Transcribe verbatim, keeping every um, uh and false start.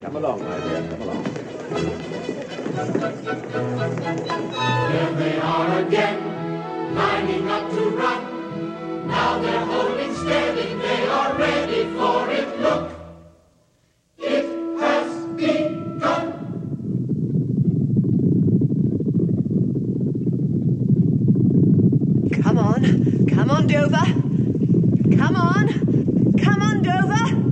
Come along, my dear, come along. There they are again, lining up to run. Now they're holding steady, they are ready for it. Look, it has begun. Come on, come on, Dover. Come on, come on, Dover.